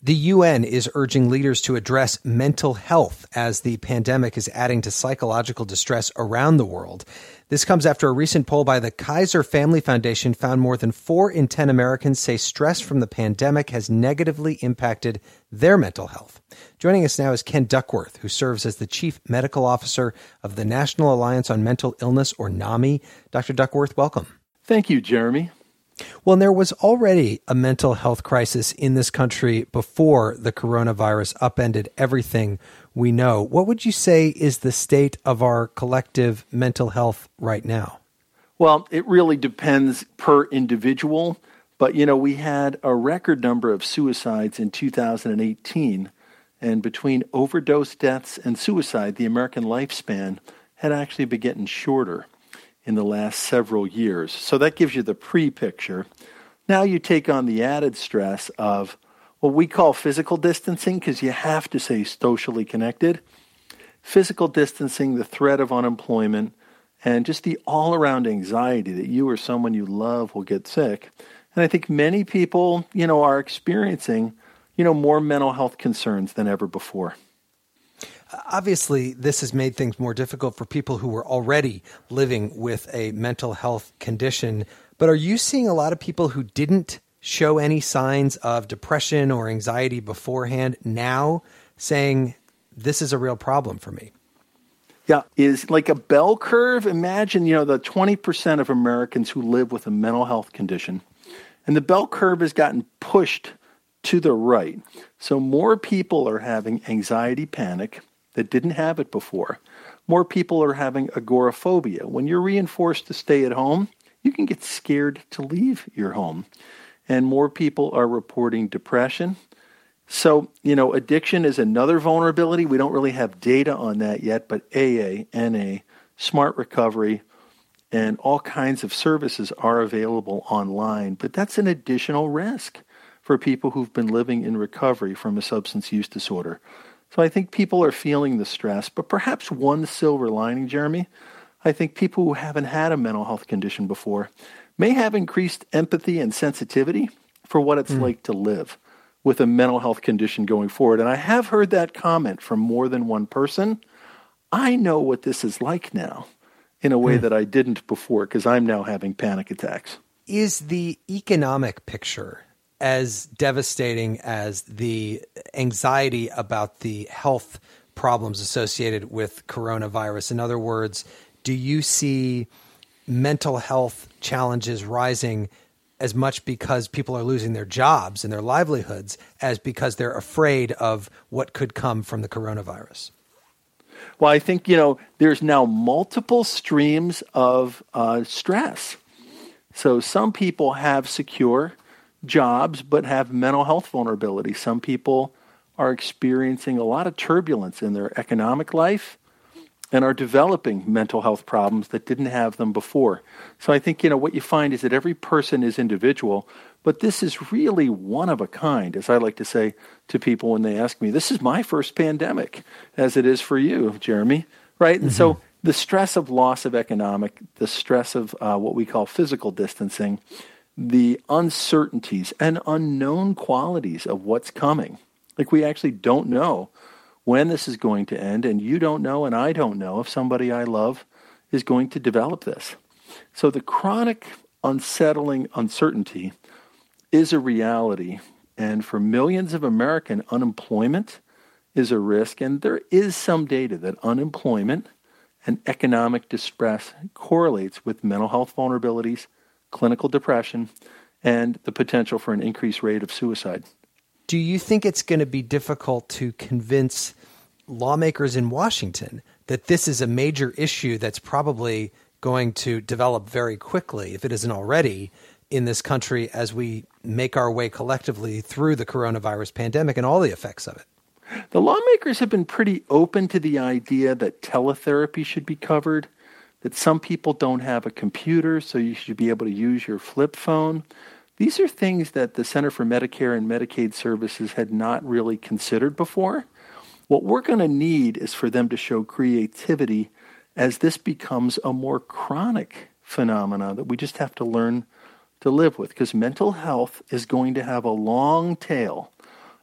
The UN is urging leaders to address mental health as the pandemic is adding to psychological distress around the world. This comes after a recent poll by the Kaiser Family Foundation found more than 4 in 10 Americans say stress from the pandemic has negatively impacted their mental health. Joining us now is Ken Duckworth, who serves as the Chief Medical Officer of the National Alliance on Mental Illness, or NAMI. Dr. Duckworth, welcome. Thank you, Jeremy. Well, there was already a mental health crisis in this country before the coronavirus upended everything we know. What would you say is the state of our collective mental health right now? Well, it really depends per individual. But, we had a record number of suicides in 2018. And between overdose deaths and suicide, the American lifespan had actually been getting shorter in the last several years. So that gives you the pre-picture. Now you take on the added stress of what we call physical distancing, because you have to stay socially connected. Physical distancing, the threat of unemployment, and just the all-around anxiety that you or someone you love will get sick. And I think many people, are experiencing, more mental health concerns than ever before. Obviously, this has made things more difficult for people who were already living with a mental health condition. But are you seeing a lot of people who didn't show any signs of depression or anxiety beforehand now saying, this is a real problem for me? Yeah, is like a bell curve. Imagine, the 20% of Americans who live with a mental health condition. And the bell curve has gotten pushed to the right. So more people are having anxiety panic that didn't have it before. More people are having agoraphobia. When you're reinforced to stay at home, you can get scared to leave your home. And more people are reporting depression. So, addiction is another vulnerability. We don't really have data on that yet, but AA, NA, Smart Recovery, and all kinds of services are available online. But that's an additional risk for people who've been living in recovery from a substance use disorder. So I think people are feeling the stress, but perhaps one silver lining, Jeremy, I think people who haven't had a mental health condition before may have increased empathy and sensitivity for what it's like to live with a mental health condition going forward. And I have heard that comment from more than one person. I know what this is like now in a way that I didn't before because I'm now having panic attacks. Is the economic picture as devastating as the anxiety about the health problems associated with coronavirus? In other words, do you see mental health challenges rising as much because people are losing their jobs and their livelihoods as because they're afraid of what could come from the coronavirus? Well, I think, there's now multiple streams of stress. So some people have secure jobs but have mental health vulnerability. Some people are experiencing a lot of turbulence in their economic life and are developing mental health problems that didn't have them before. So I think, what you find is that every person is individual, but this is really one of a kind, as I like to say to people when they ask me, this is my first pandemic, as it is for you, Jeremy, right? And so the stress of loss of economic, the stress of what we call physical distancing, the uncertainties and unknown qualities of what's coming. Like we actually don't know when this is going to end, and you don't know and I don't know if somebody I love is going to develop this. So the chronic, unsettling uncertainty is a reality, and for millions of Americans, unemployment is a risk, and there is some data that unemployment and economic distress correlates with mental health vulnerabilities, clinical depression, and the potential for an increased rate of suicide. Do you think it's going to be difficult to convince lawmakers in Washington that this is a major issue that's probably going to develop very quickly, if it isn't already, in this country as we make our way collectively through the coronavirus pandemic and all the effects of it? The lawmakers have been pretty open to the idea that teletherapy should be covered, that some people don't have a computer, so you should be able to use your flip phone. These are things that the Center for Medicare and Medicaid Services had not really considered before. What we're going to need is for them to show creativity as this becomes a more chronic phenomena that we just have to learn to live with, because mental health is going to have a long tail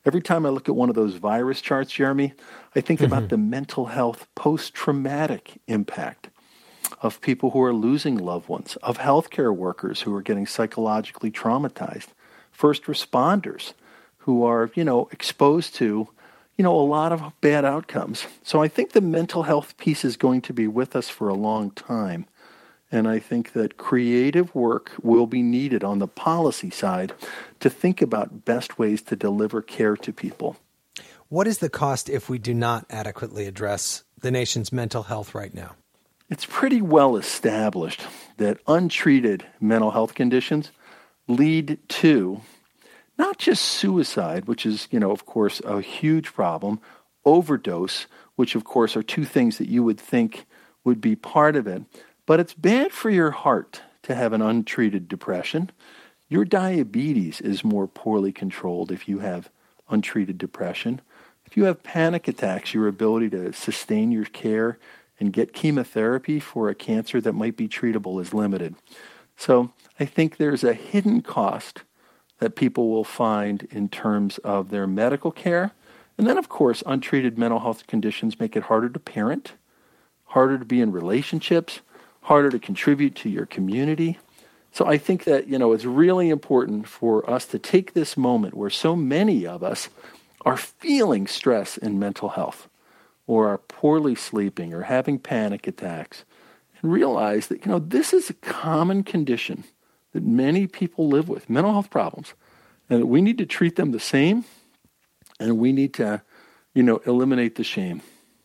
Every time I look at one of those virus charts, Jeremy, I think about the mental health post-traumatic impact of people who are losing loved ones, of healthcare workers who are getting psychologically traumatized, first responders who are, exposed to, a lot of bad outcomes. So I think the mental health piece is going to be with us for a long time. And I think that creative work will be needed on the policy side to think about best ways to deliver care to people. What is the cost if we do not adequately address the nation's mental health right now? It's pretty well established that untreated mental health conditions lead to not just suicide, which is, of course, a huge problem, overdose, which, of course, are two things that you would think would be part of it. But it's bad for your heart to have an untreated depression. Your diabetes is more poorly controlled if you have untreated depression. If you have panic attacks, your ability to sustain your care and get chemotherapy for a cancer that might be treatable is limited. So I think there's a hidden cost that people will find in terms of their medical care. And then, of course, untreated mental health conditions make it harder to parent, harder to be in relationships, harder to contribute to your community. So I think that, it's really important for us to take this moment where so many of us are feeling stress in mental health or are poorly sleeping or having panic attacks and realize that, this is a common condition that many people live with, mental health problems, and that we need to treat them the same and we need to, eliminate the shame.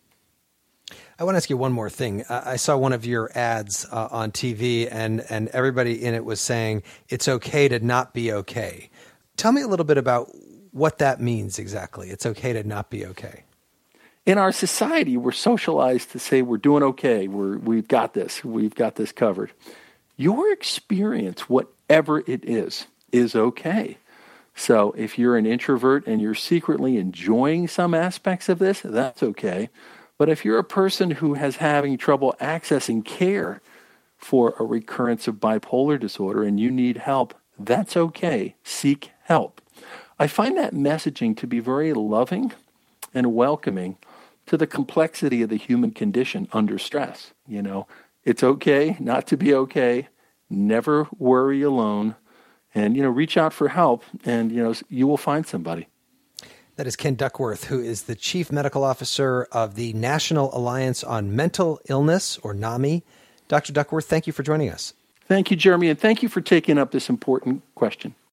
I want to ask you one more thing. I saw one of your ads on TV and everybody in it was saying it's okay to not be okay. Tell me a little bit about what that means exactly. It's okay to not be okay. In our society, we're socialized to say we're doing okay. We've got this covered. Your experience, whatever it is okay. So if you're an introvert and you're secretly enjoying some aspects of this, that's okay. But if you're a person who has having trouble accessing care for a recurrence of bipolar disorder and you need help, that's okay. Seek help. I find that messaging to be very loving and welcoming to the complexity of the human condition under stress. It's okay not to be okay. Never worry alone. And, reach out for help and, you will find somebody. That is Ken Duckworth, who is the Chief Medical Officer of the National Alliance on Mental Illness, or NAMI. Dr. Duckworth, thank you for joining us. Thank you, Jeremy, and thank you for taking up this important question.